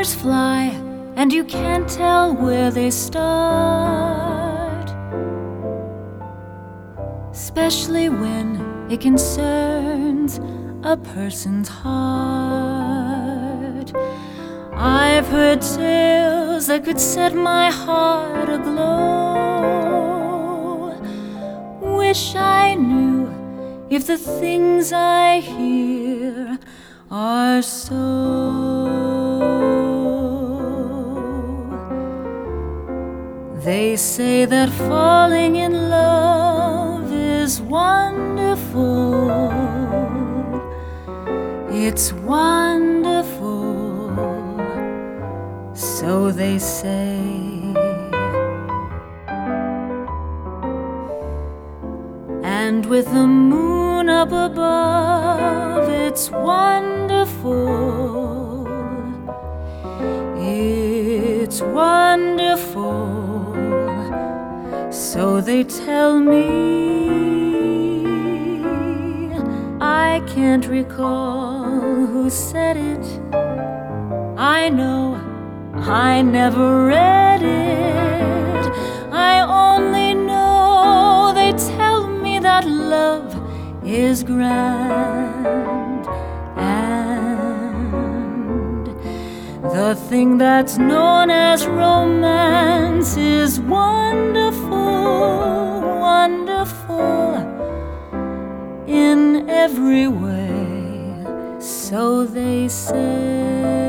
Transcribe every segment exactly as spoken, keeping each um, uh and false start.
Rumors fly, and you can't tell where they start, especially when it concerns a person's heart. I've heard tales that could set my heart aglow. Wish I knew if the things I hear are so. They say that falling in love is wonderful. It's wonderful, so they say. And with the moon up above, it's wonderful. It's wonderful, so they tell me. I can't recall who said it. I know I never read it. I only know they tell me that love is grand, and the thing that's known as romance is wonderful, wonderful in every way, so they say.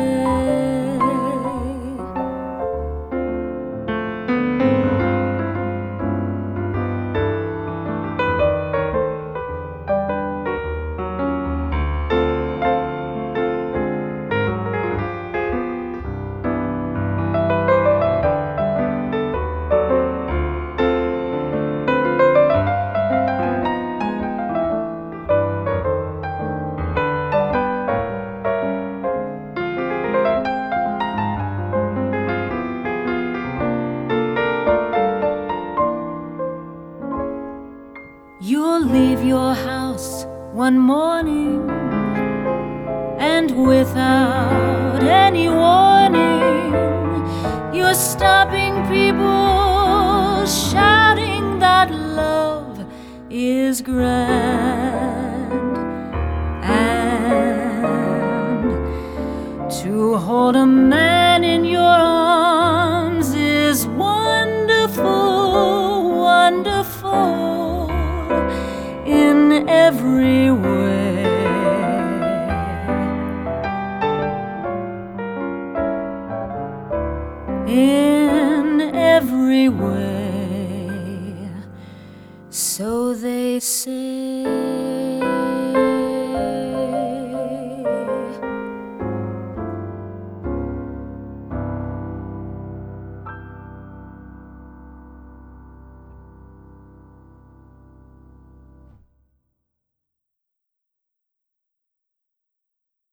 You'll leave your house one morning, and without any warning, you're stopping people, shouting that love is grand. And to hold a man in your arms is wonderful, wonderful in every way. In every way, so they say.